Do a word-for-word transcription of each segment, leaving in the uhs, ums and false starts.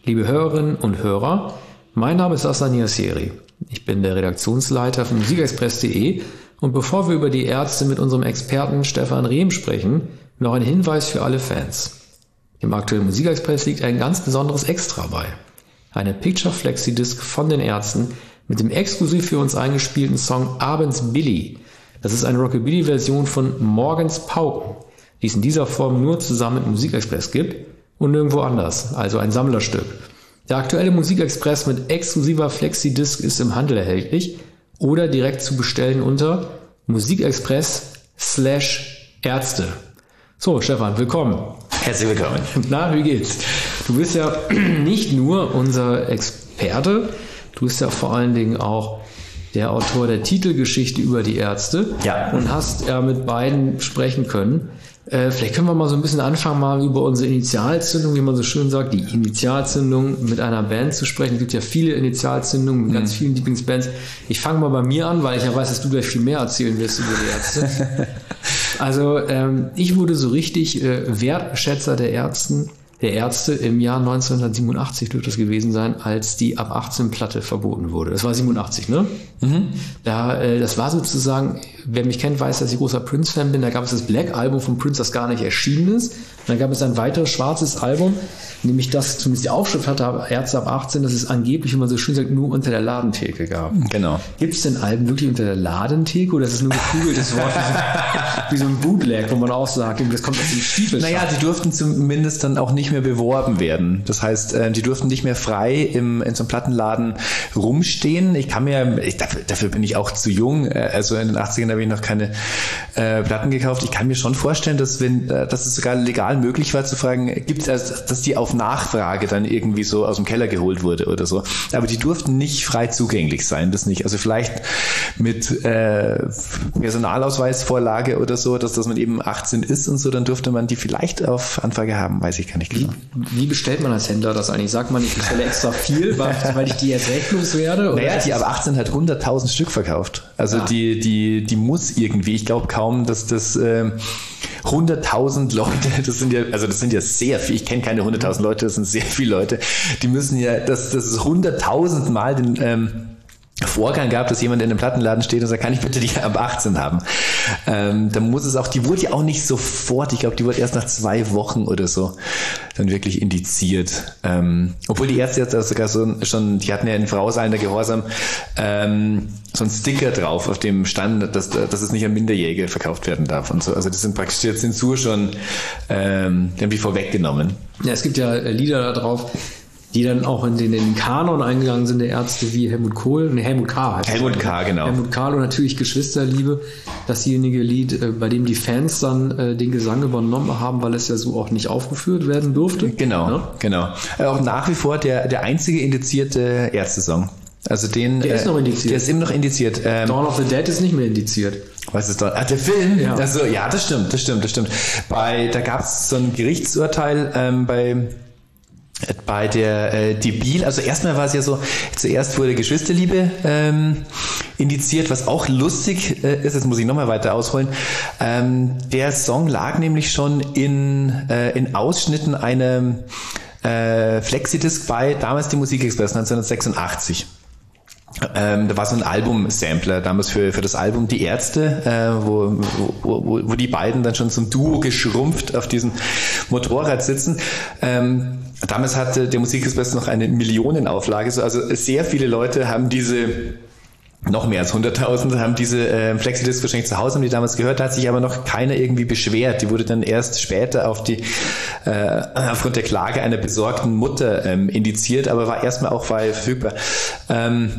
Liebe Hörerinnen und Hörer, mein Name ist Aslan Yasseri. Ich bin der Redaktionsleiter von musikexpress punkt de und bevor wir über die Ärzte mit unserem Experten Stefan Rehm sprechen, noch ein Hinweis für alle Fans. Im aktuellen Musikexpress liegt ein ganz besonderes Extra bei. Eine Picture Flexi Disc von den Ärzten mit dem exklusiv für uns eingespielten Song Abends Billy. Das ist eine Rockabilly-Version von Morgens Pauken, die es in dieser Form nur zusammen mit Musikexpress gibt und nirgendwo anders, also ein Sammlerstück. Der aktuelle Musikexpress mit exklusiver Flexi-Disc ist im Handel erhältlich oder direkt zu bestellen unter musikexpress slash Ärzte. So, Stefan, willkommen. Herzlich willkommen. Na, wie geht's? Du bist ja nicht nur unser Experte, du bist ja vor allen Dingen auch der Autor der Titelgeschichte über die Ärzte. Ja. Und hast ja mit beiden sprechen können. Äh, vielleicht können wir mal so ein bisschen anfangen, mal über unsere Initialzündung, wie man so schön sagt, die Initialzündung mit einer Band zu sprechen. Es gibt ja viele Initialzündungen mit mhm. ganz vielen Lieblingsbands. Ich fange mal bei mir an, weil ich ja weiß, dass du gleich viel mehr erzählen wirst über die Ärzte. Also ähm, ich wurde so richtig äh, Wertschätzer der Ärzten, der Ärzte im Jahr neunzehnhundertsiebenundachtzig dürfte das gewesen sein, als die ab achtzehn Platte verboten wurde. Das war siebenundachtzig, ne? Mhm. Da, äh, das war sozusagen, wer mich kennt, weiß, dass ich großer Prince-Fan bin. Da gab es das Black-Album von Prince, das gar nicht erschienen ist. Und dann gab es ein weiteres schwarzes Album, nämlich das, zumindest die Aufschrift hatte, Ärzte ab achtzehn, das es angeblich, wie man so schön sagt, nur unter der Ladentheke gab. Genau. Gibt es denn Alben wirklich unter der Ladentheke oder ist es nur ein gekügeltes Wort, wie so ein Bootleg, wo man auch sagt, das kommt aus dem Stiefel? Naja, die durften zumindest dann auch nicht mehr beworben werden. Das heißt, die durften nicht mehr frei im, in so einem Plattenladen rumstehen. Ich kann mir, ich, dafür, dafür bin ich auch zu jung, also in den achtzigern habe ich noch keine äh, Platten gekauft. Ich kann mir schon vorstellen, dass wenn, dass es sogar legal möglich war zu fragen, gibt es, also, dass die auf Nachfrage dann irgendwie so aus dem Keller geholt wurde oder so. Aber die durften nicht frei zugänglich sein, das nicht. Also vielleicht mit äh, Personalausweisvorlage oder so, dass, dass man eben achtzehn ist und so, dann durfte man die vielleicht auf Anfrage haben, weiß ich gar nicht genau. Wie, wie bestellt man als Händler das eigentlich? Sagt man, ich bestelle extra viel, weil, weil ich die jetzt rechtlos werde? Oder naja, die ab achtzehn hat hunderttausend Stück verkauft. Also ja. die, die, die muss irgendwie, ich glaube kaum, dass das äh, hunderttausend Leute, das sind ja, also das sind ja sehr viel, ich kenne keine hunderttausend Leute, das sind sehr viele Leute, die müssen ja, dass das ist hunderttausend Mal den ähm, Vorgang gab, dass jemand in einem Plattenladen steht und sagt, kann ich bitte die ab achtzehn haben? Ähm, dann muss es auch, die wurde ja auch nicht sofort, ich glaube, die wurde erst nach zwei Wochen oder so dann wirklich indiziert. Ähm, obwohl die Ärzte jetzt sogar so schon, die hatten ja in Vorauseilender Gehorsam ähm, so ein Sticker drauf, auf dem stand, dass, dass es nicht an Minderjährige verkauft werden darf und so. Also das sind praktisch der Zensur schon ähm, irgendwie vorweggenommen. Ja, es gibt ja Lieder da drauf, die dann auch in den, in den Kanon eingegangen sind, der Ärzte wie Helmut Kohl, ne, Helmut K. heißt Helmut K., genau. Helmut K. und natürlich Geschwisterliebe, dasjenige Lied, äh, bei dem die Fans dann äh, den Gesang übernommen haben, weil es ja so auch nicht aufgeführt werden durfte. Genau, ja? genau. Äh, auch nach wie vor der, der einzige indizierte Ärzte-Song. Also den, der ist noch indiziert. Der ist immer noch indiziert. Ähm, Dawn of the Dead ist nicht mehr indiziert. Was ist da? Ah, der Film? Ja. Also, ja, das stimmt, das stimmt, das stimmt. Bei, da gab es so ein Gerichtsurteil ähm, bei bei der äh, Debil, also erstmal war es ja so, zuerst wurde Geschwisterliebe ähm, indiziert, was auch lustig äh, ist, jetzt muss ich nochmal weiter ausholen. Ähm, der Song lag nämlich schon in, äh, in Ausschnitten einer äh, Flexidisc bei damals die Musikexpress neunzehnhundertsechsundachtzig. Ähm, da war so ein Album-Sampler damals für, für das Album Die Ärzte, äh, wo, wo, wo, wo die beiden dann schon zum Duo geschrumpft auf diesem Motorrad sitzen. Ähm, damals hatte der Musikexpress noch eine Millionenauflage, so, also sehr viele Leute haben diese, noch mehr als hunderttausend, haben diese äh, Flexidisc wahrscheinlich zu Hause, haben die damals gehört, da hat sich aber noch keiner irgendwie beschwert. Die wurde dann erst später auf die äh, aufgrund der Klage einer besorgten Mutter ähm, indiziert, aber war erstmal auch frei verfügbar. Ähm,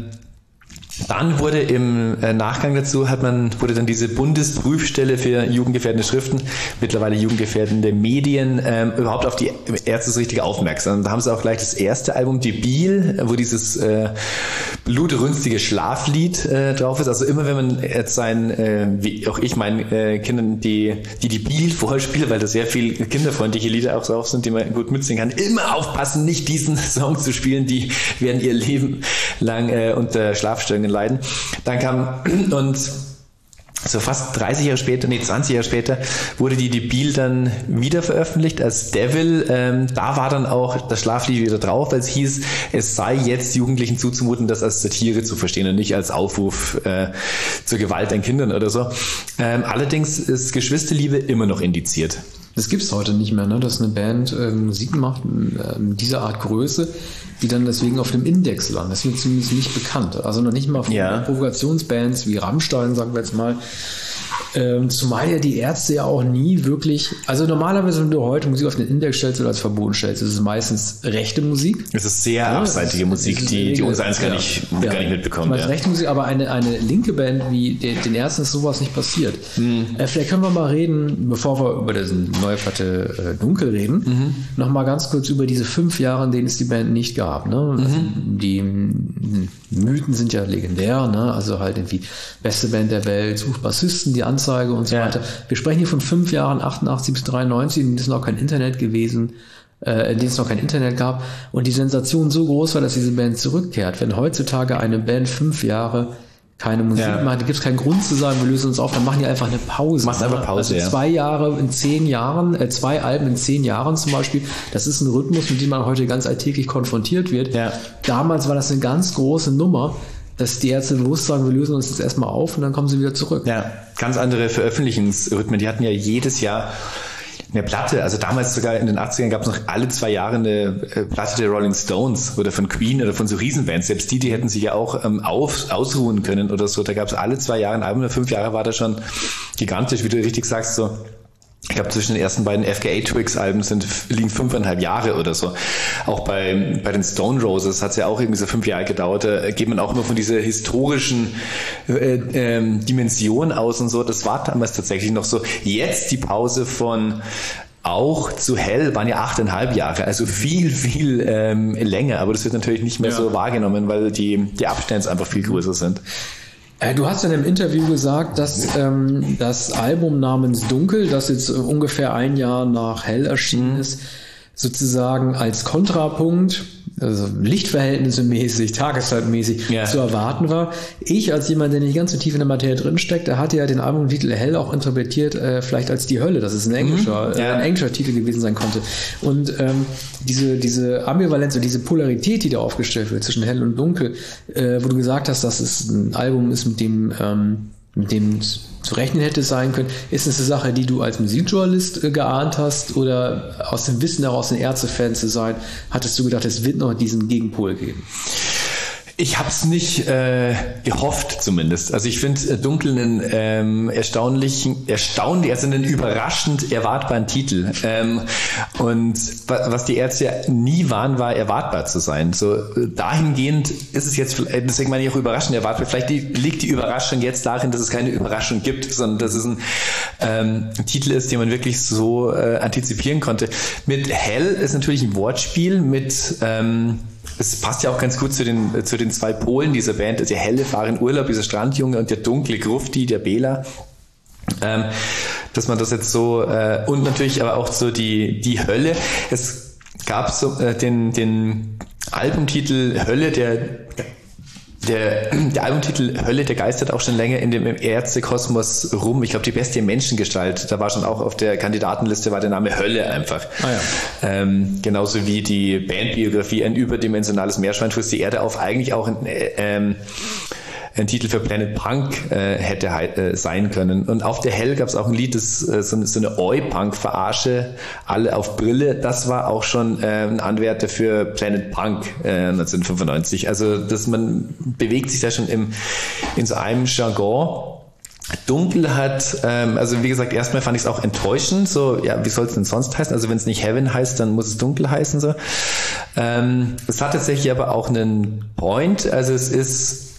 Dann wurde im Nachgang dazu, hat man, wurde dann diese Bundesprüfstelle für jugendgefährdende Schriften, mittlerweile jugendgefährdende Medien, ähm, überhaupt auf die Ärzte so richtig aufmerksam. Da haben sie auch gleich das erste Album Debil, wo dieses äh, blutrünstige Schlaflied äh, drauf ist. Also immer wenn man jetzt sein, äh, wie auch ich meinen äh, Kindern die die Debil vorspiele, weil da sehr viel kinderfreundliche Lieder auch drauf sind, die man gut mitsingen kann, immer aufpassen, nicht diesen Song zu spielen, die werden ihr Leben lang äh, unter Schlafstörungen leiden. Dann kam und so fast dreißig Jahre später, nee, zwanzig Jahre später, wurde die Debil dann wieder veröffentlicht als Devil. Ähm, da war dann auch das Schlaflied wieder drauf, weil es hieß, es sei jetzt Jugendlichen zuzumuten, das als Satire zu verstehen und nicht als Aufruf äh, zur Gewalt an Kindern oder so. Ähm, allerdings ist Geschwisterliebe immer noch indiziert. Das gibt's heute nicht mehr, ne? Dass eine Band äh, Musik macht, äh, dieser Art Größe, die dann deswegen auf dem Index landen. Das ist mir zumindest nicht bekannt. Also noch nicht mal von ja. Provokationsbands wie Rammstein, sagen wir jetzt mal. Ähm, zumal ja die Ärzte ja auch nie wirklich, also normalerweise, wenn du heute Musik auf den Index stellst oder als verboten stellst, ist es meistens rechte Musik. Es ist sehr ja, abseitige ist, Musik, ist die, die uns eins gar, ja, nicht, ja, gar nicht mitbekommen. Ja. Rechte Musik, aber eine, eine linke Band wie den, den Ärzten ist sowas nicht passiert. Mhm. Äh, vielleicht können wir mal reden, bevor wir über diese neue Platte äh, Dunkel reden, mhm. noch mal ganz kurz über diese fünf Jahre, in denen es die Band nicht gab. Ne? Mhm. Also die Mythen sind ja legendär, ne? Also halt irgendwie beste Band der Welt, sucht Bassisten, die Anzeige und so ja. weiter. Wir sprechen hier von fünf Jahren, achtundachtzig bis dreiundneunzig, in denen es noch kein Internet gewesen, äh, in denen es noch kein Internet gab und die Sensation so groß war, dass diese Band zurückkehrt. Wenn heutzutage eine Band fünf Jahre keine Musik ja. macht, da gibt es keinen Grund zu sagen, wir lösen uns auf, dann machen die einfach eine Pause. Machst einfach Pause, also ja. Zwei Jahre in zehn Jahren, äh, zwei Alben in zehn Jahren zum Beispiel, das ist ein Rhythmus, mit dem man heute ganz alltäglich konfrontiert wird. Ja. Damals war das eine ganz große Nummer, dass die Ärzte bewusst sagen, wir lösen uns jetzt erstmal auf und dann kommen sie wieder zurück. Ja, ganz andere Veröffentlichungsrhythmen. Die hatten ja jedes Jahr eine Platte, also damals sogar in den achtzigern gab es noch alle zwei Jahre eine Platte der Rolling Stones oder von Queen oder von so Riesenbands. Selbst die, die hätten sich ja auch ähm, auf, ausruhen können oder so. Da gab es alle zwei Jahre ein Album, oder fünf Jahre war das schon gigantisch, wie du richtig sagst, so. Ich glaube, zwischen den ersten beiden F K A-Twigs-Alben sind, liegen fünfeinhalb Jahre oder so. Auch bei, bei den Stone Roses hat es ja auch irgendwie so fünf Jahre gedauert. Da geht man auch immer von dieser historischen äh, äh, Dimension aus und so. Das war damals tatsächlich noch so. Jetzt die Pause von auch zu Hell waren ja achteinhalb Jahre, also viel, viel ähm, länger. Aber das wird natürlich nicht mehr ja. so wahrgenommen, weil die, die Abstände einfach viel größer sind. Du hast in einem Interview gesagt, dass ähm, das Album namens Dunkel, das jetzt ungefähr ein Jahr nach Hell erschienen mhm. ist, sozusagen als Kontrapunkt, also Lichtverhältnisse mäßig, tageszeitmäßig ja. zu erwarten war. Ich als jemand, der nicht ganz so tief in der Materie drinsteckt, der hatte ja den Albumtitel Hell auch interpretiert, äh, vielleicht als die Hölle, dass es ein englischer, mhm. ja. äh, ein englischer Titel gewesen sein konnte. Und ähm, diese diese Ambivalenz und diese Polarität, die da aufgestellt wird zwischen Hell und Dunkel, äh, wo du gesagt hast, dass es ein Album ist, mit dem ähm, mit dem zu rechnen hätte sein können. Ist das eine Sache, die du als Musikjournalist äh, geahnt hast oder aus dem Wissen heraus, ein Ärzte-Fan zu sein, hattest du gedacht, es wird noch diesen Gegenpol geben? Ich habe es nicht äh, gehofft zumindest. Also ich finde äh, Dunkel einen ähm, erstaunlichen, erstaunlich, also einen überraschend erwartbaren Titel. Ähm, und was die Ärzte ja nie waren, war erwartbar zu sein. So äh, dahingehend ist es jetzt, deswegen meine ich auch überraschend erwartbar. Vielleicht die, liegt die Überraschung jetzt darin, dass es keine Überraschung gibt, sondern dass es ein, ähm, ein Titel ist, den man wirklich so äh, antizipieren konnte. Mit Hell ist natürlich ein Wortspiel mit ähm, es passt ja auch ganz gut zu den, zu den zwei Polen dieser Band. Der helle Fahrer in Urlaub, dieser Strandjunge, und der dunkle Grufti, der Bela. Ähm, dass man das jetzt so, äh, und natürlich aber auch so die, die Hölle. Es gab so äh, den, den Albumtitel Hölle, der, der, der Albumtitel Hölle, der geistert auch schon länger in dem Ärztekosmos rum. Ich glaube, die beste Menschengestalt, da war schon auch auf der Kandidatenliste, war der Name Hölle einfach. Ah ja. ähm, genauso wie die Bandbiografie Ein überdimensionales Meerschwein frisst die Erde auf, eigentlich auch ein, äh, ähm, ein Titel für Planet Punk äh, hätte äh, sein können. Und auf der Hell gab es auch ein Lied, das äh, so, so eine Oi-Punk-Verarsche, alle auf Brille. Das war auch schon äh, ein Anwärter für Planet Punk äh, neunzehnhundertfünfundneunzig. Also dass man bewegt sich da schon im, in so einem Jargon. Dunkel hat, ähm, also wie gesagt, erstmal fand ich es auch enttäuschend, so, ja, wie soll es denn sonst heißen? Also wenn es nicht Heaven heißt, dann muss es Dunkel heißen, so. Ähm, es hat tatsächlich aber auch einen Point, also es ist,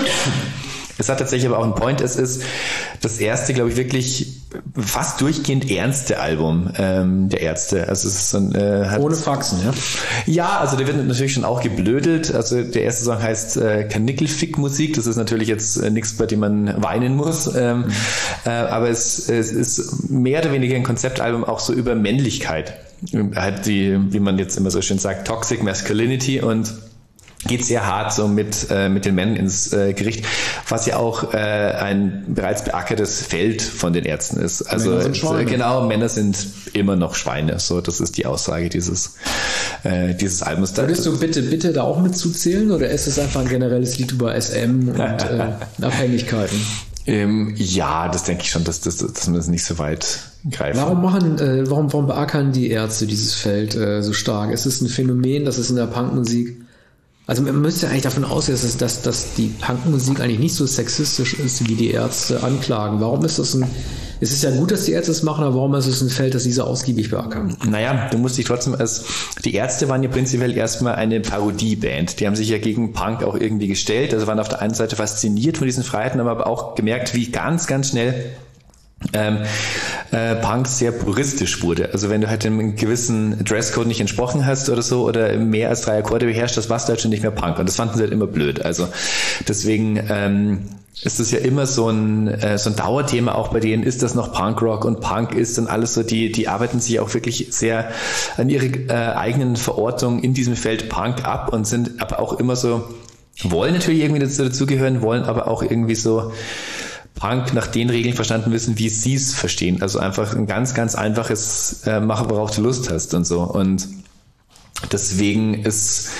es hat tatsächlich aber auch einen Point, es ist das erste, glaube ich, wirklich fast durchgehend ernste Album ähm, der Ärzte. Also es ist so ein, äh, hat, ohne Faxen, ja? Ja, also der wird natürlich schon auch geblödelt. Also der erste Song heißt äh, Kanickelfick-Musik. Das ist natürlich jetzt äh, nichts, bei dem man weinen muss. Ähm, mhm. äh, aber es, es ist mehr oder weniger ein Konzeptalbum auch so über Männlichkeit. Halt die, wie man jetzt immer so schön sagt, Toxic Masculinity und geht sehr hart so mit äh, mit den Männern ins äh, Gericht, was ja auch äh, ein bereits beackertes Feld von den Ärzten ist. Also Männer sind Schweine. Genau, Männer sind immer noch Schweine. So, das ist die Aussage dieses äh, dieses Albums. Würdest du bitte bitte da auch mitzuzählen oder ist es einfach ein generelles Lied über S M und äh, Abhängigkeiten? Ähm, ja, das denke ich schon, dass, dass, dass man das nicht so weit greift. Warum machen, äh, warum, warum beackern die Ärzte dieses Feld äh, so stark? Ist es ein Phänomen, dass es in der Punkmusik, also man müsste ja eigentlich davon ausgehen, dass, es, dass, dass die Punkmusik eigentlich nicht so sexistisch ist, wie die Ärzte anklagen. Warum ist das ein, es ist ja gut, dass die Ärzte es machen, aber warum ist es ein Feld, das sie so ausgiebig beackern? Naja, du musst dich trotzdem als, die Ärzte waren ja prinzipiell erstmal eine Parodieband. Die haben sich ja gegen Punk auch irgendwie gestellt, also waren auf der einen Seite fasziniert von diesen Freiheiten, haben aber auch gemerkt, wie ganz, ganz schnell Ähm, äh, Punk sehr puristisch wurde. Also wenn du halt einem gewissen Dresscode nicht entsprochen hast oder so oder mehr als drei Akkorde beherrscht, das warst du halt schon nicht mehr Punk. Und das fanden sie halt immer blöd. Also deswegen ähm, ist das ja immer so ein äh, so ein Dauerthema auch bei denen. Ist das noch Punkrock und Punk ist dann alles so, die die arbeiten sich auch wirklich sehr an ihre äh, eigenen Verortung in diesem Feld Punk ab und sind aber auch immer so, wollen natürlich irgendwie dazu, dazugehören, wollen aber auch irgendwie so Punk nach den Regeln verstanden wissen, wie sie es verstehen. Also einfach ein ganz, ganz einfaches äh, Mache, worauf du Lust hast und so. Und deswegen ist,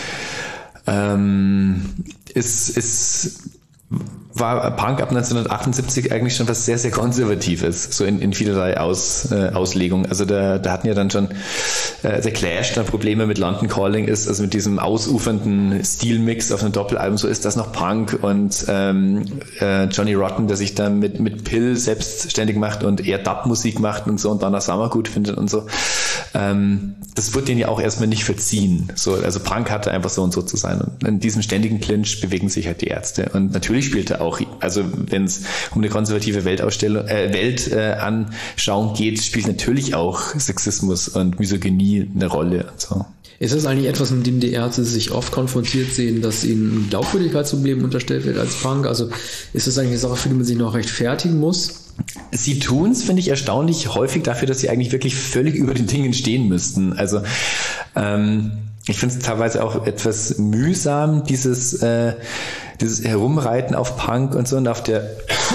ähm, ist, ist, war Punk ab neunzehnhundertachtundsiebzig eigentlich schon was sehr, sehr Konservatives, so in, in vielerlei Aus, äh, Auslegung. Also da, da hatten ja dann schon äh, der Clash dann Probleme mit London Calling ist, also mit diesem ausufernden Stilmix auf einem Doppelalbum, so ist das noch Punk und ähm, äh, Johnny Rotten, der sich dann mit, mit Pill selbstständig macht und eher Dub-Musik macht und so und Donna Summer gut findet und so. Ähm, das wird denen ja auch erstmal nicht verziehen. So, also Punk hatte einfach so und so zu sein. Und in diesem ständigen Clinch bewegen sich halt die Ärzte. Und natürlich spielte auch, also wenn es um eine konservative Weltausstellung, äh, Weltanschauung äh, geht, spielt natürlich auch Sexismus und Misogynie eine Rolle. Und so. Ist das eigentlich etwas, mit dem die Ärzte sich oft konfrontiert sehen, dass ihnen ein Glaubwürdigkeitsproblem unterstellt wird als Punk? Also ist das eigentlich eine Sache, für die man sich noch rechtfertigen muss? Sie tun es, finde ich, erstaunlich häufig dafür, dass sie eigentlich wirklich völlig über den Dingen stehen müssten. Also ähm, ich finde es teilweise auch etwas mühsam, dieses, äh, dieses Herumreiten auf Punk und so und auf der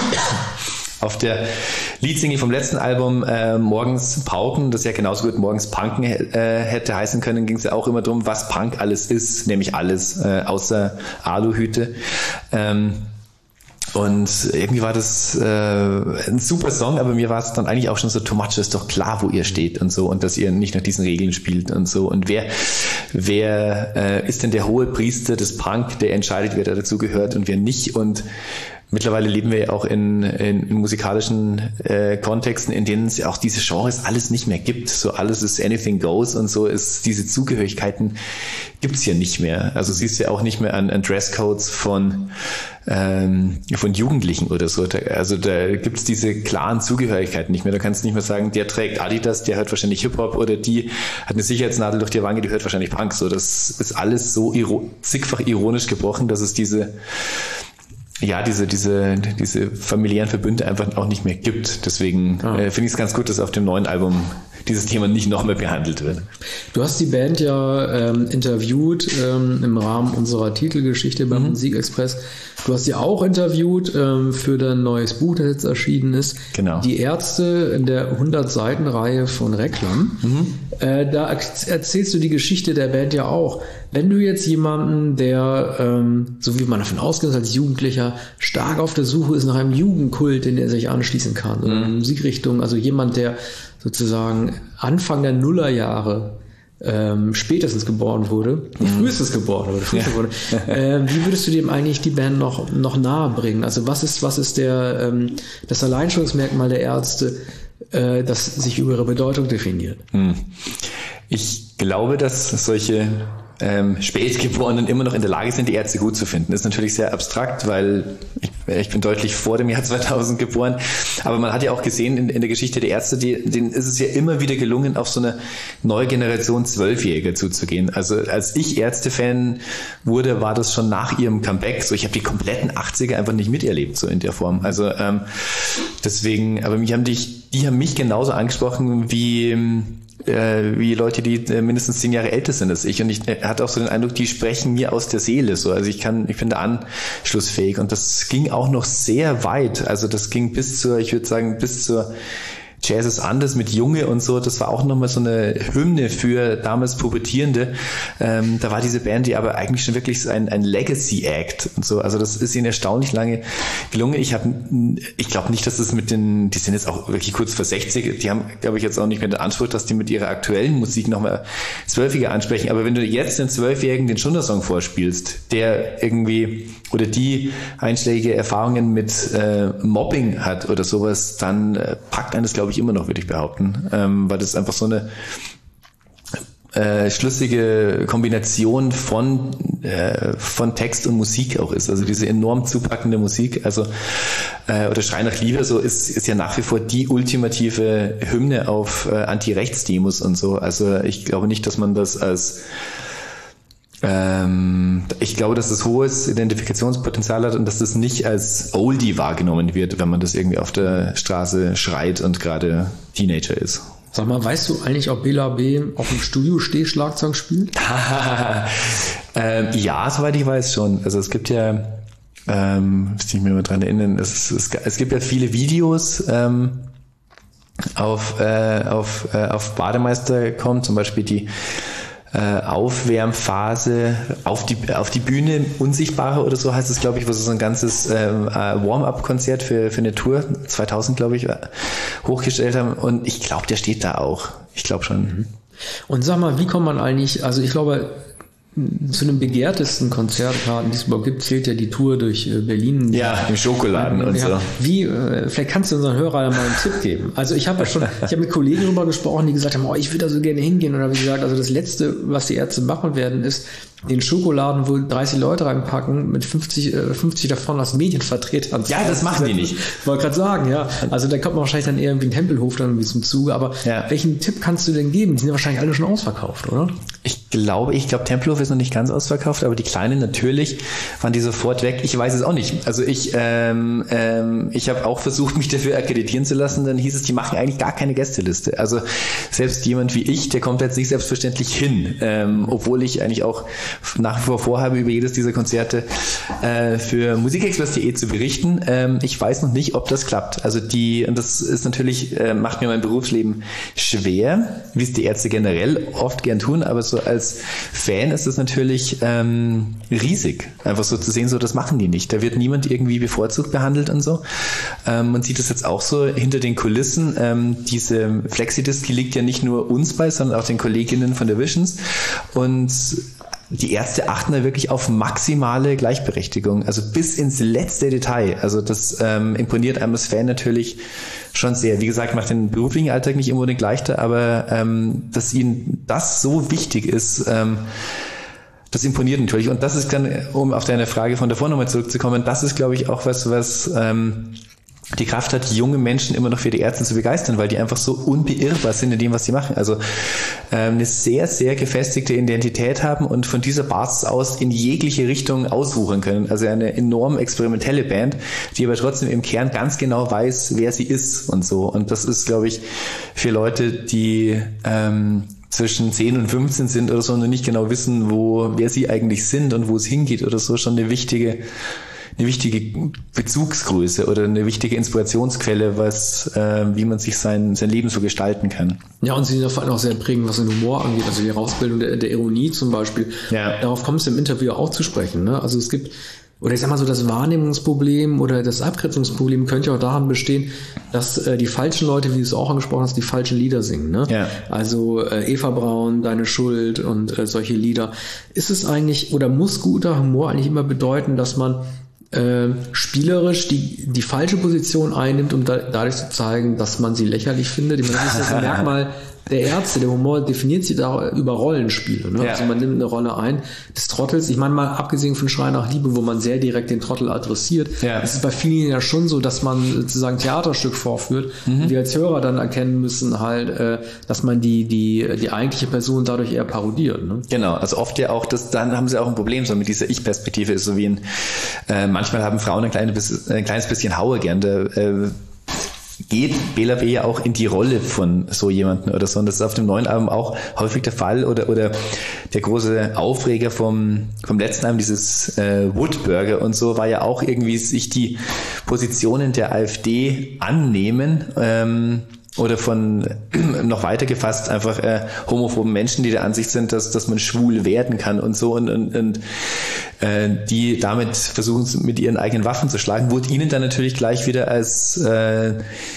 auf der Leadsingle vom letzten Album äh, Morgens Pauken, das ja genauso gut Morgens Punken äh, hätte heißen können, ging es ja auch immer darum, was Punk alles ist, nämlich alles, äh, außer Aluhüte. Ähm, Und irgendwie war das äh, ein super Song, aber mir war es dann eigentlich auch schon so, too much, ist doch klar, wo ihr steht und so und dass ihr nicht nach diesen Regeln spielt und so. Und wer wer äh, ist denn der hohe Priester des Punk, der entscheidet, wer da dazugehört und wer nicht? Und mittlerweile leben wir ja auch in, in, in musikalischen äh, Kontexten, in denen es ja auch diese Genres alles nicht mehr gibt. So alles ist anything goes und so ist diese Zugehörigkeiten gibt's ja nicht mehr. Also siehst du ja auch nicht mehr an, an Dresscodes von ähm, von Jugendlichen oder so. Da, also da gibt's diese klaren Zugehörigkeiten nicht mehr. Da kannst du nicht mehr sagen, der trägt Adidas, der hört wahrscheinlich Hip-Hop oder die hat eine Sicherheitsnadel durch die Wange, die hört wahrscheinlich Punk. So, das ist alles so iro- zigfach ironisch gebrochen, dass es diese ja, diese, diese, diese familiären Verbünde einfach auch nicht mehr gibt. Deswegen ah. äh, finde ich es ganz gut, dass auf dem neuen Album dieses Thema nicht noch mehr behandelt wird. Du hast die Band ja ähm, interviewt ähm, im Rahmen unserer Titelgeschichte beim mhm. Musikexpress. Du hast sie auch interviewt ähm, für dein neues Buch, das jetzt erschienen ist. Genau. Die Ärzte in der hundert-Seiten-Reihe von Reklam. Mhm. Äh, da erzählst du die Geschichte der Band ja auch. Wenn du jetzt jemanden, der, ähm, so wie man davon ausgeht, als Jugendlicher stark auf der Suche ist nach einem Jugendkult, den er sich anschließen kann, oder eine Musikrichtung, also jemand, der sozusagen Anfang der Nullerjahre ähm, spätestens geboren wurde, mhm. frühestens geboren wurde, frühestens ja. wurde. Äh, wie würdest du dem eigentlich die Band noch noch nahe bringen? Also was ist was ist der ähm, das Alleinstellungsmerkmal der Ärzte, äh, das sich über ihre Bedeutung definiert? Ich glaube, dass solche ähm, Spätgeborenen immer noch in der Lage sind, die Ärzte gut zu finden. Das ist natürlich sehr abstrakt, weil ich, ich bin deutlich vor dem Jahr zweitausend geboren. Aber man hat ja auch gesehen in, in der Geschichte der Ärzte, die, denen ist es ja immer wieder gelungen, auf so eine neue Generation Zwölfjähriger zuzugehen. Also als ich Ärzte-Fan wurde, war das schon nach ihrem Comeback. So, ich habe die kompletten achtziger einfach nicht miterlebt, so in der Form. Also ähm, deswegen, aber mich haben die, die haben mich genauso angesprochen wie äh, wie Leute, die äh, mindestens zehn Jahre älter sind als ich. Und ich äh, hatte auch so den Eindruck, die sprechen mir aus der Seele. So. Also ich kann, ich bin da anschlussfähig. Und das ging auch noch sehr weit. Also das ging bis zur, ich würde sagen, bis zur Jazz ist anders mit Junge und so, das war auch nochmal so eine Hymne für damals Pubertierende. Ähm, da war diese Band, die aber eigentlich schon wirklich ein, ein Legacy-Act und so, also das ist ihnen erstaunlich lange gelungen. Ich habe, ich glaube nicht, dass das mit den, die sind jetzt auch wirklich kurz vor sechzig, die haben, glaube ich, jetzt auch nicht mehr den Anspruch, dass die mit ihrer aktuellen Musik nochmal Zwölfjährige ansprechen, aber wenn du jetzt den Zwölfjährigen den Schundersong vorspielst, der irgendwie oder die einschlägige Erfahrungen mit äh, Mobbing hat oder sowas, dann äh, packt eines, glaube ich, immer noch, würde ich behaupten, ähm, weil das einfach so eine äh, schlüssige Kombination von äh, von Text und Musik auch ist, also diese enorm zupackende Musik, also äh, oder Schrei nach Liebe, so ist ist ja nach wie vor die ultimative Hymne auf äh, Anti-Rechts-Demos und so, also ich glaube nicht, dass man das als ähm, ich glaube, dass das hohes Identifikationspotenzial hat und dass das nicht als Oldie wahrgenommen wird, wenn man das irgendwie auf der Straße schreit und gerade Teenager ist. Sag mal, weißt du eigentlich, ob Bela B. auf dem Studio-Steh-Schlagzeug spielt? ähm, ja, soweit ich weiß schon. Also es gibt ja, ähm, muss ich mir mal dran erinnern, es, es, es gibt ja viele Videos, ähm, auf, äh, auf, äh, auf Bademeister kommt, zum Beispiel die Aufwärmphase auf die auf die Bühne, Unsichtbare oder so heißt es, glaube ich, wo sie so ein ganzes äh, Warm-up-Konzert für für eine Tour zweitausend, glaube ich, hochgestellt haben und ich glaube, der steht da auch. Ich glaube schon. Und sag mal, wie kommt man eigentlich, also ich glaube, zu den begehrtesten Konzertkarten, die es überhaupt gibt, zählt ja die Tour durch Berlin. Ja, im Schokoladen und ja, so. Wie, vielleicht kannst du unseren Hörern mal einen Tipp geben. Also ich habe ja schon, ich habe mit Kollegen darüber gesprochen, die gesagt haben, oh, ich würde da so gerne hingehen. Und da habe ich gesagt, also das Letzte, was die Ärzte machen werden, ist den Schokoladen, wo dreißig Leute reinpacken, mit fünfzig, fünfzig davon als Medienvertretern. Ja, das machen die nicht. Ich wollte gerade sagen, ja. Also da kommt man wahrscheinlich dann eher irgendwie in den Tempelhof dann irgendwie zum Zuge. Aber ja. Welchen Tipp kannst du denn geben? Die sind ja wahrscheinlich alle schon ausverkauft, oder? Ich glaube, ich glaube, Tempelhof ist noch nicht ganz ausverkauft, aber die Kleinen natürlich waren die sofort weg. Ich weiß es auch nicht. Also ich, ähm, ähm, ich habe auch versucht, mich dafür akkreditieren zu lassen. Dann hieß es, die machen eigentlich gar keine Gästeliste. Also selbst jemand wie ich, der kommt jetzt nicht selbstverständlich hin, ähm, obwohl ich eigentlich auch nach wie vor vorhabe, über jedes dieser Konzerte äh, für musikexpress punkt de zu berichten. Ähm, ich weiß noch nicht, ob das klappt. Also die, und das ist natürlich, äh, macht mir mein Berufsleben schwer, wie es die Ärzte generell oft gern tun, aber so als Fan ist es natürlich ähm, riesig, einfach so zu sehen, so das machen die nicht. Da wird niemand irgendwie bevorzugt behandelt und so. Ähm, man sieht das jetzt auch so hinter den Kulissen. Ähm, diese Flexidisc, die liegt ja nicht nur uns bei, sondern auch den Kolleginnen von der Visions und die Ärzte achten da wirklich auf maximale Gleichberechtigung, also bis ins letzte Detail. Also das ähm, imponiert einem als Fan natürlich schon sehr. Wie gesagt, macht den beruflichen Alltag nicht unbedingt leichter, aber ähm, dass ihnen das so wichtig ist, ähm, das imponiert natürlich. Und das ist dann, um auf deine Frage von davor nochmal zurückzukommen, das ist, glaube ich, auch was, was ähm, die Kraft hat, junge Menschen immer noch für die Ärzte zu begeistern, weil die einfach so unbeirrbar sind in dem, was sie machen. Also ähm, eine sehr, sehr gefestigte Identität haben und von dieser Basis aus in jegliche Richtung auswuchern können. Also eine enorm experimentelle Band, die aber trotzdem im Kern ganz genau weiß, wer sie ist und so. Und das ist, glaube ich, für Leute, die ähm, zwischen zehn und fünfzehn sind oder so und nicht genau wissen, wo wer sie eigentlich sind und wo es hingeht oder so, schon eine wichtige eine wichtige Bezugsgröße oder eine wichtige Inspirationsquelle, was, äh, wie man sich sein, sein Leben so gestalten kann. Ja, und sie sind vor allem auch sehr prägend, was den Humor angeht, also die Herausbildung der, der Ironie zum Beispiel. Ja. Darauf kommst du im Interview auch zu sprechen, ne? Also es gibt, oder ich sag mal so, das Wahrnehmungsproblem oder das Abgrenzungsproblem könnte ja auch daran bestehen, dass äh, die falschen Leute, wie du es auch angesprochen hast, die falschen Lieder singen, ne? Ja. Also äh, Eva Braun, Deine Schuld und äh, solche Lieder. Ist es eigentlich, oder muss guter Humor eigentlich immer bedeuten, dass man Äh, spielerisch die die falsche Position einnimmt, um da, dadurch zu zeigen, dass man sie lächerlich findet? Ich meine, das ist das Merkmal der Ärzte. Der Humor definiert sich da über Rollenspiele. Ne? Ja. Also man nimmt eine Rolle ein des Trottels. Ich meine mal, abgesehen von Schrei nach Liebe, wo man sehr direkt den Trottel adressiert, ja. ist es bei vielen ja schon so, dass man sozusagen Theaterstück vorführt mhm. und wir als Hörer dann erkennen müssen halt, äh, dass man die die die eigentliche Person dadurch eher parodiert. Ne? Genau, also oft ja auch, das, dann haben sie auch ein Problem so mit dieser Ich-Perspektive, ist so wie ein äh, manchmal haben Frauen ein kleines, ein kleines bisschen Haue gern. Da, äh, geht Bela B. ja auch in die Rolle von so jemanden oder so. Und das ist auf dem neuen Album auch häufig der Fall. Oder oder der große Aufreger vom vom letzten Album, dieses äh, Woodburger und so, war ja auch irgendwie sich die Positionen der AfD annehmen. Ähm, oder von, noch weiter gefasst, einfach äh, homophoben Menschen, die der Ansicht sind, dass dass man schwul werden kann und so und, und, und äh, die damit versuchen, mit ihren eigenen Waffen zu schlagen, wurde ihnen dann natürlich gleich wieder als äh,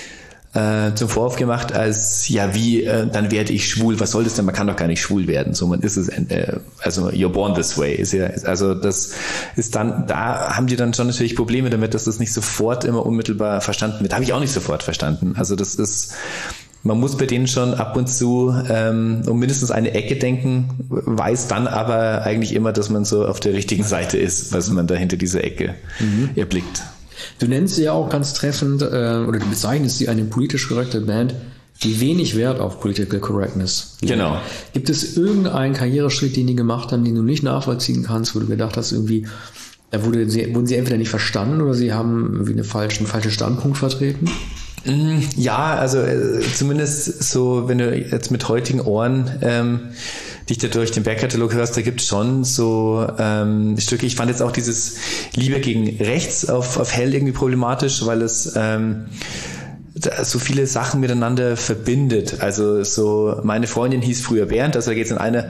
äh, zum Vorwurf gemacht, als ja wie, äh, dann werde ich schwul, was soll das denn, man kann doch gar nicht schwul werden, so man ist es, äh, also you're born this way, ist ja, also das ist dann, da haben die dann schon natürlich Probleme damit, dass das nicht sofort immer unmittelbar verstanden wird, habe ich auch nicht sofort verstanden, also das ist, man muss bei denen schon ab und zu ähm, um mindestens eine Ecke denken, weiß dann aber eigentlich immer, dass man so auf der richtigen Seite ist, was man da hinter dieser Ecke mhm. erblickt. Du nennst sie ja auch ganz treffend, äh, oder du bezeichnest sie eine politisch korrekte Band, die wenig Wert auf Political Correctness legt. Genau. Gibt es irgendeinen Karriereschritt, den die gemacht haben, den du nicht nachvollziehen kannst, wo du gedacht hast, irgendwie, da wurde sie, wurden sie entweder nicht verstanden oder sie haben irgendwie eine falsche, einen falschen Standpunkt vertreten? Ja, also äh, zumindest so, wenn du jetzt mit heutigen Ohren ähm, dich da durch den Backkatalog hörst, da gibt es schon so ähm, Stücke. Ich fand jetzt auch dieses Liebe gegen Rechts auf, auf Hell irgendwie problematisch, weil es ähm, so viele Sachen miteinander verbindet. Also so, meine Freundin hieß früher Bernd, also da geht es in einer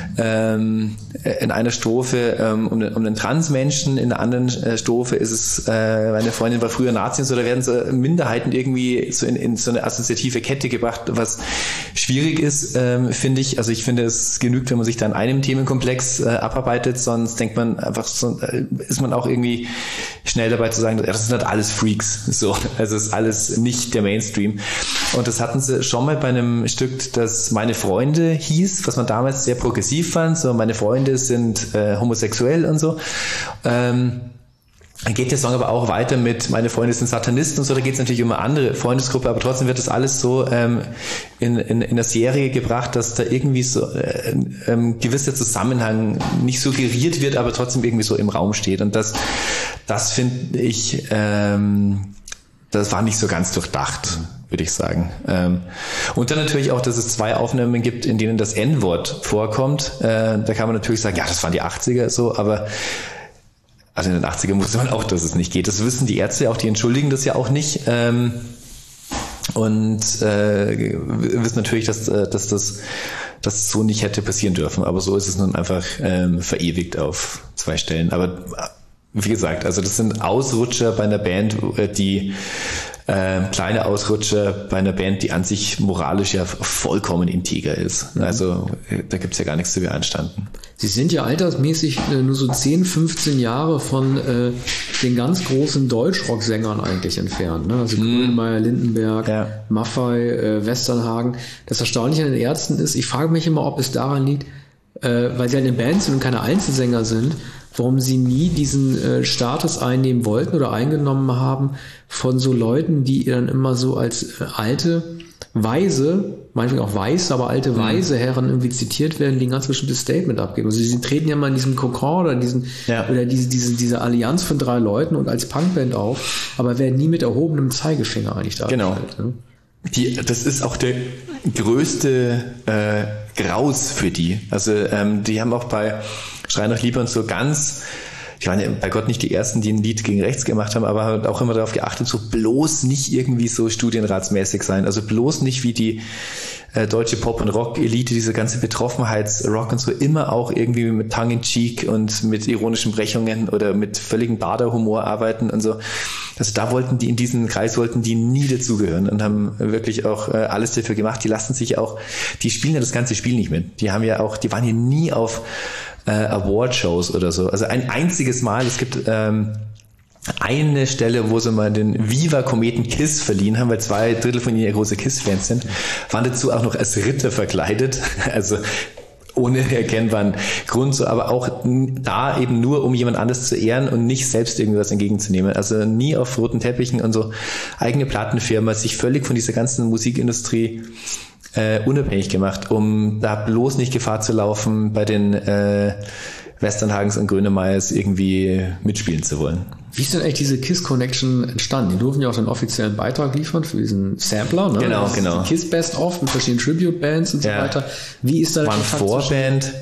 ähm, in einer Strophe ähm, um, um einen Transmenschen, in der anderen äh, Strophe ist es, äh, meine Freundin war früher Nazi und so, da werden so Minderheiten irgendwie so in, in so eine assoziative Kette gebracht, was schwierig ist, ähm, finde ich. Also ich finde, es genügt, wenn man sich da in einem Themenkomplex äh, abarbeitet, sonst denkt man einfach, so, äh, ist man auch irgendwie schnell dabei zu sagen, ja, das sind halt alles Freaks. So, also es ist alles nicht der Mainstream. Und das hatten sie schon mal bei einem Stück, das Meine Freunde hieß, was man damals sehr progressiv fand. So, meine Freunde sind äh, homosexuell und so. Ähm, Dann geht der Song aber auch weiter mit Meine Freunde sind Satanisten und so, da geht es natürlich um eine andere Freundesgruppe, aber trotzdem wird das alles so ähm, in, in, in der Serie gebracht, dass da irgendwie so äh, ähm, gewisser Zusammenhang nicht suggeriert wird, aber trotzdem irgendwie so im Raum steht. Und das, das finde ich, ähm, das war nicht so ganz durchdacht, würde ich sagen. Ähm, und dann natürlich auch, dass es zwei Aufnahmen gibt, in denen das En-Wort vorkommt. Äh, da kann man natürlich sagen, ja, das waren die achtziger so, aber also in den achtzigern wusste man auch, dass es nicht geht. Das wissen die Ärzte auch, die entschuldigen das ja auch nicht. Ähm, und äh, wissen natürlich, dass, dass das dass so nicht hätte passieren dürfen. Aber so ist es nun einfach ähm, verewigt auf zwei Stellen. Aber wie gesagt, also das sind Ausrutscher bei einer Band, die äh, kleine Ausrutscher bei einer Band, die an sich moralisch ja vollkommen integer ist. Also da gibt's ja gar nichts zu beanstanden. Sie sind ja altersmäßig äh, nur so zehn, fünfzehn Jahre von äh, den ganz großen Deutschrock-Sängern eigentlich entfernt. Ne? Also Grönemeyer, Lindenberg, ja. Maffay, äh, Westernhagen. Das Erstaunliche an den Ärzten ist, ich frage mich immer, ob es daran liegt, äh, weil sie eine Band sind und keine Einzelsänger sind, warum sie nie diesen äh, Status einnehmen wollten oder eingenommen haben von so Leuten, die dann immer so als äh, alte, weise, manchmal auch weiß, aber alte, weise Herren irgendwie zitiert werden, die ein ganz bestimmtes Statement abgeben. Also sie treten ja mal in diesem Kokon oder, diesen, ja. oder diese, diese, diese Allianz von drei Leuten und als Punkband auf, aber werden nie mit erhobenem Zeigefinger eigentlich dargestellt. Genau. Ne? Die, das ist auch der größte äh, Graus für die. Also ähm, die haben auch bei Schrei nach Liebe und so ganz, die waren ja bei Gott nicht die Ersten, die ein Lied gegen rechts gemacht haben, aber halt auch immer darauf geachtet, so bloß nicht irgendwie so studienratsmäßig sein. Also bloß nicht wie die äh, deutsche Pop- und Rock-Elite, diese ganze Betroffenheits-Rock und so, immer auch irgendwie mit Tongue-in-Cheek und mit ironischen Brechungen oder mit völligem Bader-Humor arbeiten und so. Also da wollten die, in diesen Kreis wollten die nie dazugehören und haben wirklich auch äh, alles dafür gemacht. Die lassen sich auch, die spielen ja das ganze Spiel nicht mit. Die haben ja auch, die waren ja nie auf äh, Award-Shows oder so. Also ein einziges Mal, es gibt ähm, eine Stelle, wo sie mal den Viva Kometen Kiss verliehen haben, weil zwei Drittel von ihnen ja große Kiss-Fans sind, waren dazu auch noch als Ritter verkleidet. Also ohne erkennbaren Grund, so, aber auch da eben nur, um jemand anderes zu ehren und nicht selbst irgendwas entgegenzunehmen. Also nie auf roten Teppichen und so, eigene Plattenfirma, sich völlig von dieser ganzen Musikindustrie äh, unabhängig gemacht, um da bloß nicht Gefahr zu laufen, bei den äh, Westernhagens und Grönemeyers irgendwie mitspielen zu wollen. Wie ist denn eigentlich diese KISS-Connection entstanden? Die durften ja auch den offiziellen Beitrag liefern für diesen Sampler, ne? Genau, das genau. Die KISS Best of mit verschiedenen Tribute-Bands und ja. so weiter. Wie ist da der Waren Vorband?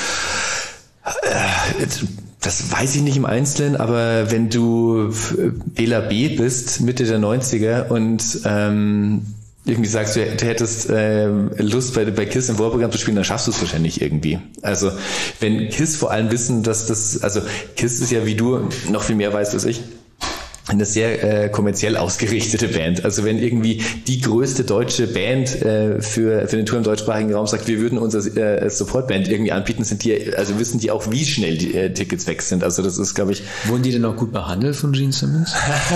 Das weiß ich nicht im Einzelnen, aber wenn du Bela B bist, Mitte der neunziger und ähm, irgendwie sagst du, du hättest äh, Lust bei, bei KISS im Vorprogramm zu spielen, dann schaffst du es wahrscheinlich irgendwie. Also wenn KISS vor allem wissen, dass das, also KISS ist ja, wie du noch viel mehr weißt als ich, eine sehr äh, kommerziell ausgerichtete Band. Also wenn irgendwie die größte deutsche Band äh, für für den Tour im deutschsprachigen Raum sagt, wir würden uns als äh, Supportband irgendwie anbieten, sind die, also wissen die auch, wie schnell die äh, Tickets weg sind. Also das ist, glaube ich... Wurden die denn auch gut behandelt von Gene Simmons?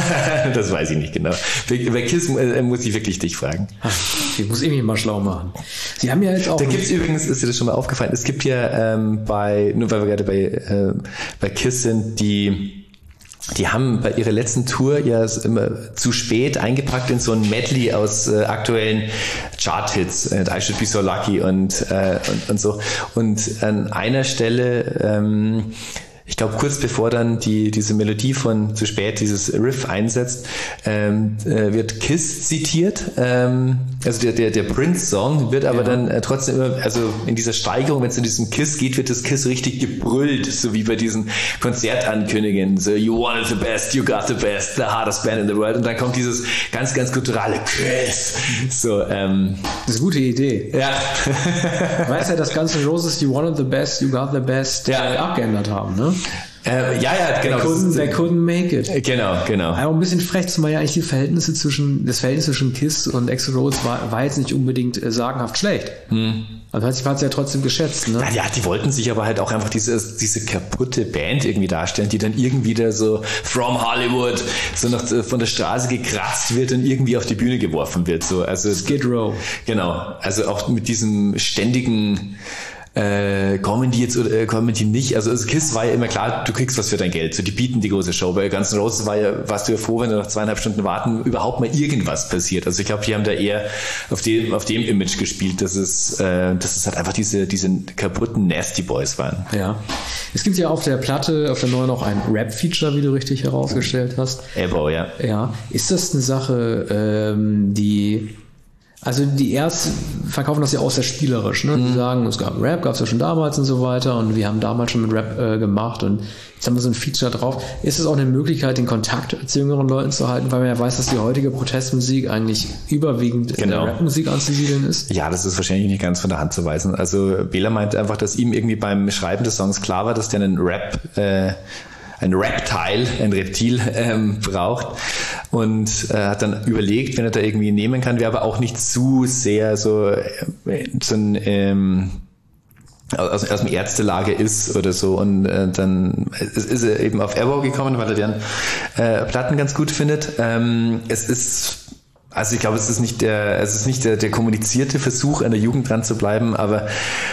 Das weiß ich nicht genau. Bei KISS äh, muss ich wirklich dich fragen. Ich muss irgendwie mal schlau machen. Sie haben ja jetzt auch... Da gibt es übrigens, ist dir das schon mal aufgefallen, es gibt ja ähm, bei, nur weil wir gerade bei, äh, bei KISS sind, die... Die haben bei ihrer letzten Tour ja immer zu spät eingepackt in so ein Medley aus äh, aktuellen Chart-Hits, äh, I Should Be So Lucky und, äh, und, und so. Und an einer Stelle, ähm, ich glaube kurz bevor dann die diese Melodie von zu spät, dieses Riff einsetzt, ähm, äh, wird KISS zitiert. Ähm, also der der der Prince-Song wird aber ja. dann äh, trotzdem immer, also in dieser Steigerung, wenn es in diesem KISS geht, wird das KISS richtig gebrüllt, so wie bei diesen Konzertankündigungen. So, you wanted the best, you got the best, the hardest band in the world. Und dann kommt dieses ganz, ganz gutturale KISS. So, ähm, das ist eine gute Idee. Ja. Weißt ja, dass Guns N' Roses You wanted the best, you got the best ja. äh, abgeändert haben, ne? Äh, ja, ja, genau. They couldn't, they couldn't make it. Genau, genau. Aber ein bisschen frech, zumal ja eigentlich die Verhältnisse zwischen, das Verhältnis zwischen KISS und Axl Rose war, war jetzt nicht unbedingt äh, sagenhaft schlecht. Hm. Also hat sich, hat sie ja trotzdem geschätzt, ne? Ja, die wollten sich aber halt auch einfach diese, diese kaputte Band irgendwie darstellen, die dann irgendwie da so from Hollywood, so noch von der Straße gekratzt wird und irgendwie auf die Bühne geworfen wird, so. Also, Skid Row. Genau. Also auch mit diesem ständigen, äh, kommen die jetzt oder äh, kommen die nicht? Also, also KISS war ja immer klar, du kriegst was für dein Geld. So, die bieten die große Show. Bei Guns N' Roses war ja, warst du ja froh, wenn du nach zweieinhalb Stunden warten überhaupt mal irgendwas passiert. Also ich glaube, die haben da eher auf dem auf dem Image gespielt, dass es äh, dass es halt einfach diese diese kaputten Nasty Boys waren. Ja. Es gibt ja auf der Platte, auf der neuen auch ein Rap-Feature, wie du richtig herausgestellt hast. Ebo, ja. Ja. Ist das eine Sache, ähm, die Also die Ärzte verkaufen das ja auch sehr spielerisch, ne? Die mhm. sagen, es gab Rap, gab es ja schon damals und so weiter und wir haben damals schon mit Rap äh, gemacht und jetzt haben wir so ein Feature drauf. Ist es auch eine Möglichkeit, den Kontakt zu jüngeren Leuten zu halten, weil man ja weiß, dass die heutige Protestmusik eigentlich überwiegend genau. in der Rapmusik anzusiedeln ist? Ja, das ist wahrscheinlich nicht ganz von der Hand zu weisen. Also Bela meint einfach, dass ihm irgendwie beim Schreiben des Songs klar war, dass der einen Rap äh, ein Reptile, ein Reptil ähm, braucht und äh, hat dann überlegt, wenn er da irgendwie nehmen kann, wäre aber auch nicht zu sehr so, äh, so ein ähm, aus, aus dem Ärztelager ist oder so und äh, dann ist, ist er eben auf Airbow gekommen, weil er deren äh, Platten ganz gut findet. Ähm, es ist also ich glaube, es ist nicht der es ist nicht der, der kommunizierte Versuch, an der Jugend dran zu bleiben, aber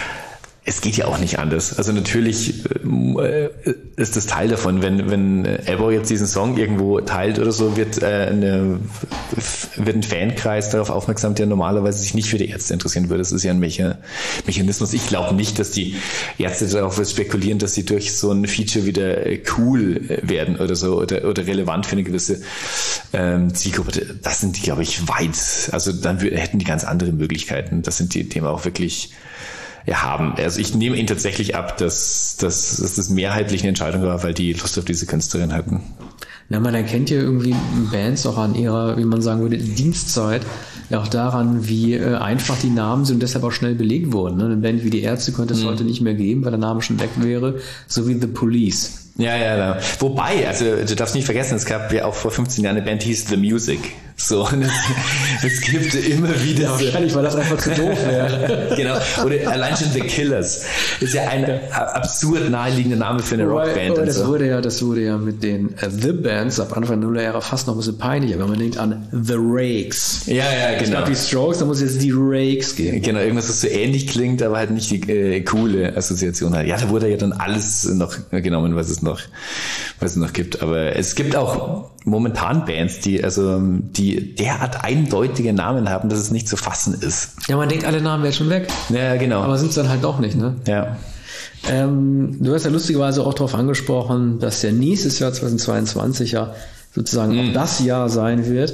es geht ja auch nicht anders. Also natürlich äh, ist das Teil davon, wenn wenn Airbow jetzt diesen Song irgendwo teilt oder so, wird äh, eine wird ein Fankreis darauf aufmerksam, der normalerweise sich nicht für die Ärzte interessieren würde. Das ist ja ein Mecha- Mechanismus. Ich glaube nicht, dass die Ärzte darauf spekulieren, dass sie durch so ein Feature wieder cool werden oder so oder, oder relevant für eine gewisse ähm, Zielgruppe. Das sind die, glaube ich, weit. Also dann wür- hätten die ganz andere Möglichkeiten. Das sind die Themen auch wirklich ja, haben. Also ich nehme ihn tatsächlich ab, dass, dass, dass das mehrheitlich eine Entscheidung war, weil die Lust auf diese Künstlerin hatten. Na, man erkennt ja irgendwie Bands auch an ihrer, wie man sagen würde, Dienstzeit, ja auch daran, wie äh, einfach die Namen sind und deshalb auch schnell belegt wurden. Ne? Eine Band wie die Ärzte könnte es mhm. heute nicht mehr geben, weil der Name schon weg wäre, so wie The Police. Ja, ja, ja. Wobei, also du darfst nicht vergessen, es gab ja auch vor fünfzehn Jahren eine Band, die hieß The Music. So, und es, es gibt immer wieder... Ja, wahrscheinlich, weil das einfach zu doof wäre. Genau. Oder allein schon The Killers. Ist ja ein absurd naheliegender Name für eine Rockband. Oh, und das so. wurde ja, das wurde ja mit den uh, The Bands ab Anfang der Nullerjahre fast noch ein bisschen peinlich, aber man denkt an The Rakes. Ja, ja, genau. Ich glaube, die Strokes, da muss jetzt die Rakes gehen. Genau, irgendwas, was so ähnlich klingt, aber halt nicht die äh, coole Assoziation hat. Ja, da wurde ja dann alles noch genommen, was es noch, was es noch gibt. Aber es gibt auch momentan Bands, die also die derart eindeutige Namen haben, dass es nicht zu fassen ist. Ja, man denkt, alle Namen wären schon weg. Ja, genau. Aber sind es dann halt doch nicht, ne? Ja. Ähm, du hast ja lustigerweise auch darauf angesprochen, dass ja nächstes Jahr zweitausendzweiundzwanzig ja sozusagen mm. auch das Jahr sein wird,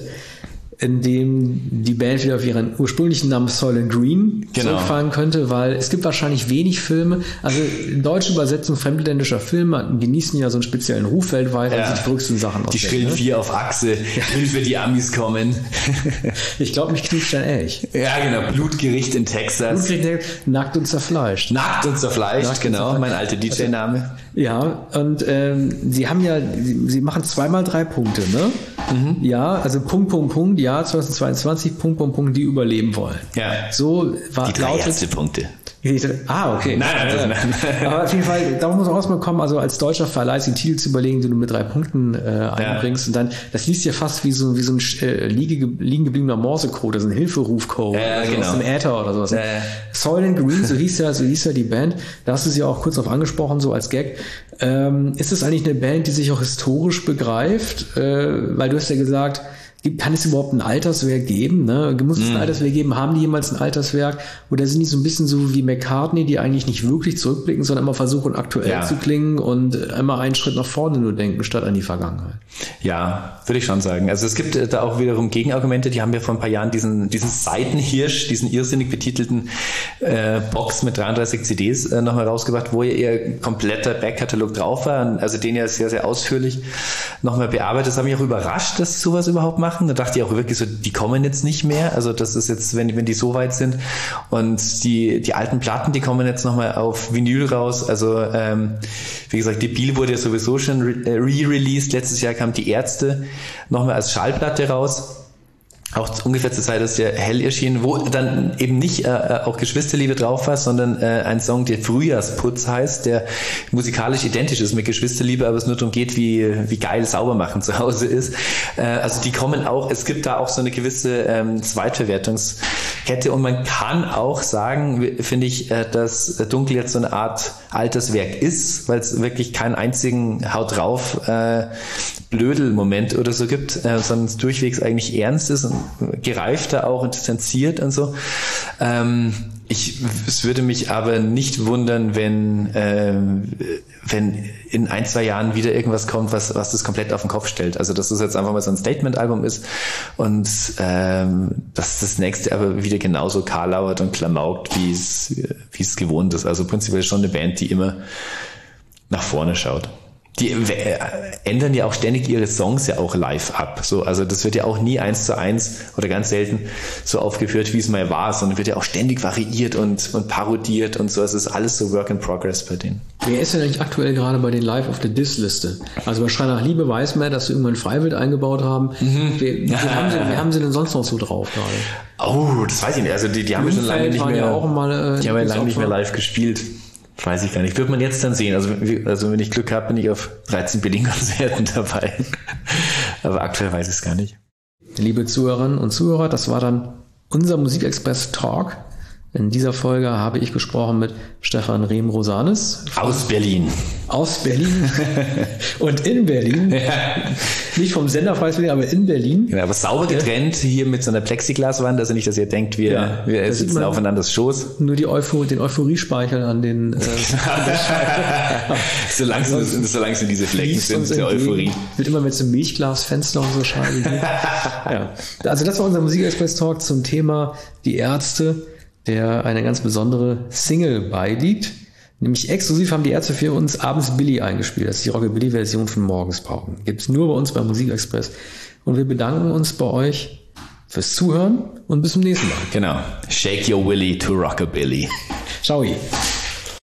in dem die Band wieder auf ihren ursprünglichen Namen Soylent Green genau. zurückfahren könnte, weil es gibt wahrscheinlich wenig Filme, also in deutsche Übersetzung fremdländischer Filme genießen ja so einen speziellen Ruf weltweit, weil ja. sie die verrücktesten Sachen Die Schrillen vier ne? auf Achse, ja. Hilfe, die Amis kommen. Ich glaube, mich knutscht ein Elch. Ja, genau, Blutgericht in Texas. Blutgericht, nackt und zerfleischt. Nackt und zerfleischt, nackt genau, und zerfleischt. Mein alter D J-Name. Ja, und ähm, sie haben ja, sie, sie machen zweimal drei Punkte, ne? Mhm. Ja, also Punkt, Punkt, Punkt, ja, zweitausendzweiundzwanzig, Punkt, Punkt, Punkt, die überleben wollen. Ja. So war die drei erste Punkte. Ah, okay. Nein, nein, nein, nein. Aber auf jeden Fall, darauf muss auch erstmal kommen, also als deutscher Verleih den Titel zu überlegen, den du mit drei Punkten äh, einbringst. Ja. Und dann, das liest ja fast wie so, wie so ein äh, liegen gebliebener Morsecode, so ein Hilferufcode ja, also genau. aus dem Äther oder sowas. Ja, ja. Soylent Green, so hieß ja, so hieß ja die Band. Da hast du sie auch kurz auf angesprochen, so als Gag. Ähm, ist es eigentlich eine Band, die sich auch historisch begreift? Äh, weil du hast ja gesagt, kann es überhaupt ein Alterswerk geben? Ne? Muss es ein mm. Alterswerk geben? Haben die jemals ein Alterswerk? Oder sind die so ein bisschen so wie McCartney, die eigentlich nicht wirklich zurückblicken, sondern immer versuchen, aktuell ja. zu klingen und immer einen Schritt nach vorne nur denken, statt an die Vergangenheit? Ja, würde ich schon sagen. Also es gibt da auch wiederum Gegenargumente. Die haben ja vor ein paar Jahren diesen, diesen Seitenhirsch, diesen irrsinnig betitelten äh, Box mit dreiunddreißig C Ds äh, nochmal rausgebracht, wo ja ihr kompletter Backkatalog drauf war. Also den ja sehr, sehr ausführlich nochmal bearbeitet. Das hat mich auch überrascht, dass sowas überhaupt macht. Da dachte ich auch wirklich so, die kommen jetzt nicht mehr. Also das ist jetzt, wenn, wenn die so weit sind. Und die, die alten Platten, die kommen jetzt nochmal auf Vinyl raus. Also ähm, wie gesagt, die Debil wurde ja sowieso schon re-released. Letztes Jahr kam die Ärzte nochmal als Schallplatte raus. Auch ungefähr zur Zeit, dass der Hell erschien, wo dann eben nicht äh, auch Geschwisterliebe drauf war, sondern äh, ein Song, der Frühjahrsputz heißt, der musikalisch identisch ist mit Geschwisterliebe, aber es nur darum geht, wie wie geil Saubermachen zu Hause ist. Äh, also die kommen auch, es gibt da auch so eine gewisse ähm, Zweitverwertungskette und man kann auch sagen, finde ich, äh, dass Dunkel jetzt so eine Art Alterswerk ist, weil es wirklich keinen einzigen Haut drauf äh, Blödel-Moment oder so gibt, äh, sondern es durchwegs eigentlich ernst ist und gereifter auch und distanziert und so. Ähm, ich, es würde mich aber nicht wundern, wenn, äh, wenn in ein, zwei Jahren wieder irgendwas kommt, was, was das komplett auf den Kopf stellt. Also, dass das jetzt einfach mal so ein Statement-Album ist und ähm, dass das nächste aber wieder genauso karlauert und klamaukt, wie es, wie es gewohnt ist. Also prinzipiell schon eine Band, die immer nach vorne schaut. Die äh, ändern ja auch ständig ihre Songs ja auch live ab. So, also das wird ja auch nie eins zu eins oder ganz selten so aufgeführt, wie es mal war, sondern wird ja auch ständig variiert und, und parodiert und so. Es ist alles so Work in Progress bei denen. Wer ist denn eigentlich aktuell gerade bei den Live auf der Diss-Liste? Also bei Schrei nach Liebe weiß man, dass sie irgendwann Freiwild eingebaut haben. Mhm. Wer, wer, haben sie, wer haben sie denn sonst noch so drauf gerade? Oh, das weiß ich nicht. Also die, die haben ja schon lange nicht mehr, ja auch mal, äh, die haben ja lange nicht mehr live gespielt. Weiß ich gar nicht. Wird man jetzt dann sehen. Also, also wenn ich Glück habe, bin ich auf dreizehn Berlin-Konzerten dabei. Aber aktuell weiß ich es gar nicht. Liebe Zuhörerinnen und Zuhörer, das war dann unser Musikexpress-Talk. In dieser Folge habe ich gesprochen mit Stefan Rehm-Rosanes. Aus Berlin. Aus Berlin. Und in Berlin. Ja. Nicht vom Senderpreis, aber in Berlin. Genau, aber sauber getrennt, hier mit so einer Plexiglaswand, also nicht, dass ihr denkt, wir, ja, wir sitzen aufeinanders Schoß. Nur die Euphorie, den Euphoriespeichel an den... Äh, solange es solange in diese Flecken sind, der Euphorie. Wird immer mit so einem Milchglasfenster und so Scheiben. Ja. Also das war unser Musikexpress-Talk zum Thema Die Ärzte, der eine ganz besondere Single beiliegt. Nämlich exklusiv haben die Ärzte für uns abends Billy eingespielt. Das ist die Rockabilly-Version von Morgenspauken. Gibt's nur bei uns beim Musikexpress. Und wir bedanken uns bei euch fürs Zuhören und bis zum nächsten Mal. Genau. Shake your willy to Rockabilly. Ciao.